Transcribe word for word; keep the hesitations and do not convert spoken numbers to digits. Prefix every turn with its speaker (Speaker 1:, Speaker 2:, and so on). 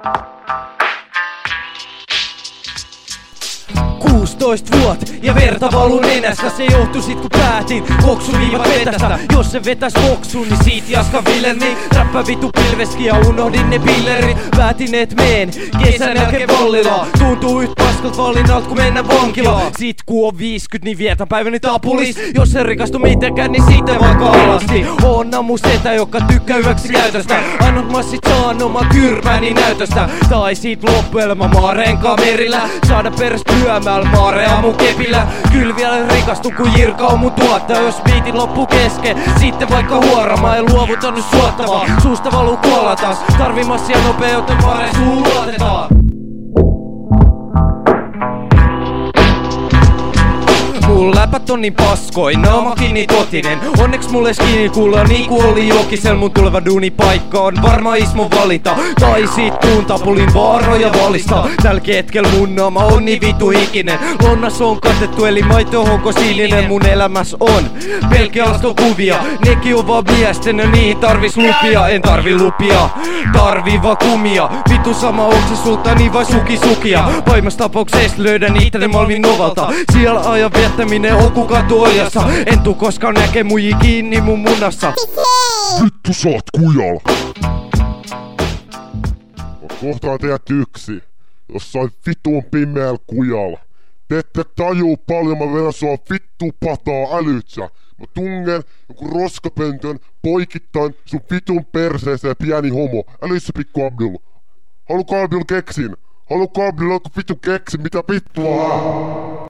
Speaker 1: kuusitoista vuot ja verta valu nenästä. Se johtui sit kun päätin koksuviivat vetästä. Jos se vetäs boksuun, niin siitä jaska vilerni. Räppä vitu pilveski ja unohdin ne pillerit. Päätin et meen kesän jälkeen Vallilaan. Tuntuu yht paskalta valinnalta kun mennä vankilaan. Sit ku on viiskymmentä, niin vietän päiväni tapulis. Jos en rikastu mitenkään, niin siitä vaikka alasti. Oon namu setä, joka tykkää hyväksi käytöstä. Ainut massit saan oma kyrpäni näytöstä. Tai sit loppuelämä Maareen kamerilla. Saada peräs pyömällä Maarea mun kepillä. Kyl vielä rikastu kun Jirka on mun tuottaja. Jos biitin loppu kesken, sitten vaikka huora. Mä en luovuta nyt suottavaa. Suusta valuu kuolla taas. Tarvii massia nopea, joten Maareen suun luotetaan. Mun läpät on niin paskoi, naamakin niin totinen. Onneks mulle skini kuulla niinku oli Jokisel. Mun tuleva duunipaikka on varma Ismon valinta. Tai sit tuun tapulin vaaroja valista. Tällä ketkel mun naama on niin vitu ikinen. Lonnas on katettu eli maito honko sininen. Mun elämäs on pelkkä astokuvia. Nekin on vaan miesten ja niihin tarvis lupia. En tarvi lupia, tarvii vaan kumia. Vitu sama onks se sultani vai suki sukia. Pahimmassa tapauksessa löydän itteni Malmin Novalta. Siellä ajan viettäminen on ku katuojassa. En tuu koskaan näkee muji kiinni mun munassa.
Speaker 2: Vittu sä oot kujal. Kohtaan teidät yksi. Jossain vittuun pimeällä kujalla. Te ette tajuu paljon mä vedän sua vittu pataa älytsä. Mä tungen joku roskapöntön poikittain sun vitun perseeseen pieni homo. Älytsä pikku Abdul. Haluuko Abdul keksin? Haluuko Abdul joku vittu keksin? Mitä vittua?